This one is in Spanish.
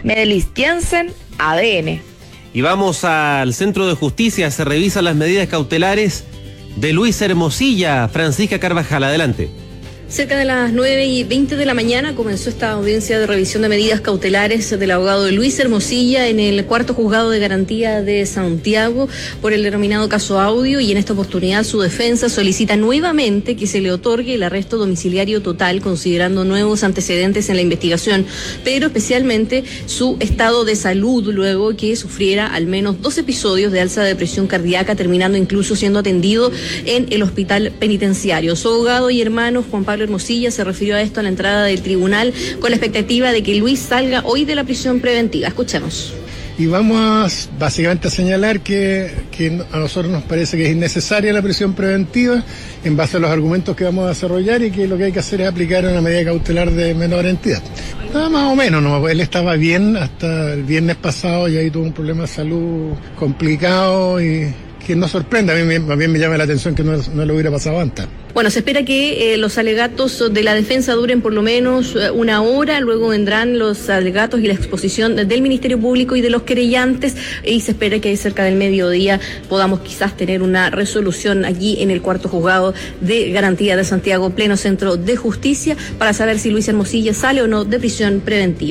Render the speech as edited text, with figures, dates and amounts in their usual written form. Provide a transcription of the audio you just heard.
Medelis Jensen, ADN. Y vamos al Centro de Justicia, se revisan las medidas cautelares de Luis Hermosilla. Francisca Carvajal, adelante. Cerca de las 9:20 de la mañana comenzó esta audiencia de revisión de medidas cautelares del abogado Luis Hermosilla en el cuarto juzgado de garantía de Santiago por el denominado caso Audio, y en esta oportunidad su defensa solicita nuevamente que se le otorgue el arresto domiciliario total, considerando nuevos antecedentes en la investigación, pero especialmente su estado de salud luego que sufriera al menos 2 episodios de alza de presión cardíaca, terminando incluso siendo atendido en el hospital penitenciario. Su abogado y hermano Juan Pablo Hermosilla se refirió a esto a la entrada del tribunal con la expectativa de que Luis salga hoy de la prisión preventiva. Escuchemos. Y vamos básicamente a señalar que a nosotros nos parece que es innecesaria la prisión preventiva en base a los argumentos que vamos a desarrollar, y que lo que hay que hacer es aplicar una medida cautelar de menor entidad. Nada más o menos, ¿no? Él estaba bien hasta el viernes pasado y ahí tuvo un problema de salud complicado y que no sorprende. A mí me llama la atención que no lo hubiera pasado antes. Bueno, se espera que los alegatos de la defensa duren por lo menos 1 hora, luego vendrán los alegatos y la exposición del Ministerio Público y de los querellantes, y se espera que cerca del mediodía podamos quizás tener una resolución aquí en el cuarto juzgado de garantía de Santiago, pleno centro de justicia, para saber si Luis Hermosilla sale o no de prisión preventiva.